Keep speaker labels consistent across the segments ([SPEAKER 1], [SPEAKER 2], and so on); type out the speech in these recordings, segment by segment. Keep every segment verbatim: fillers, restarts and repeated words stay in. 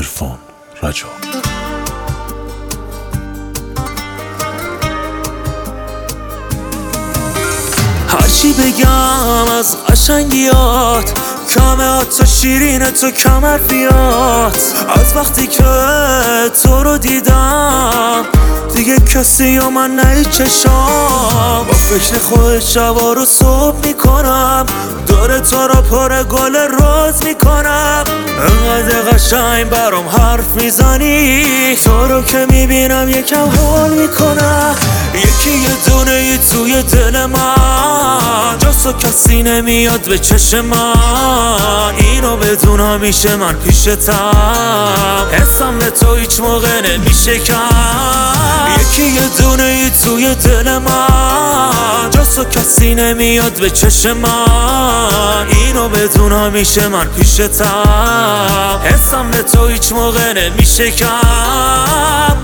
[SPEAKER 1] عرفان رجا.
[SPEAKER 2] هرچی بگم از قشنگیات کمه، حتی شیرین تو کم حرفیات. از وقتی که تو رو دیدم دیگه کسی یا من نه چشام. با فکر خود شبا رو صبح میکنم، دور تو را پر گل روز میکنم. انقدر قشنگ برام حرف میزنی، تو رو که میبینم یکم حال میکنم. یکی یه دونه ای توی دل من، جز و کسی نمیاد به چشم من. اینو بدون همیشه من پیشتم، حسم به تو هیچ موقع نمیشه کم. یکی یه دونه ای توی دل من، جز و کسی نمیاد به چشم من. اینو بدون همیشه من پیشتم، حسم به تو هیچ موقع نمیشه کم.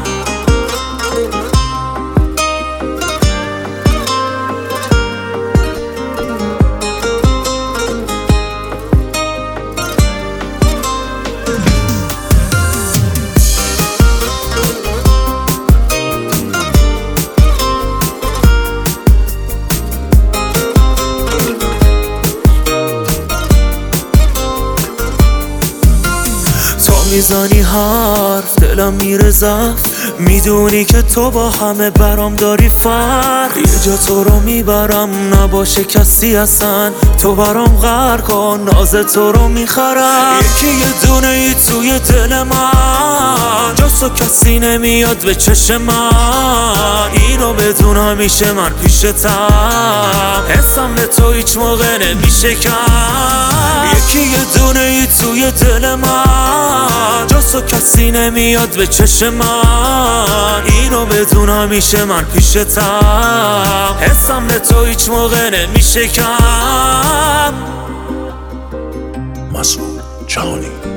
[SPEAKER 2] میزنی حرف دلم میره زفت، میدونی که تو با همه برام داری فرق. یه جا تو رو میبرم نباشه کسی اصلا، تو برام غرق کن ناز تو رو میخرم. یکی یه دونه ای توی دل من، جز و کسی نمیاد به چشم من. اینو بدون همیشه من پیشتم، حسم به تو هیچ موقع نمیشه کم. یکی یه دونه ای توی دل من، جز و کسی نمیاد به چشم من. اینو بدون همیشه من پیشتم، حسم به تو هیچ موقع نمیشه کم.
[SPEAKER 1] مسعود جهانی.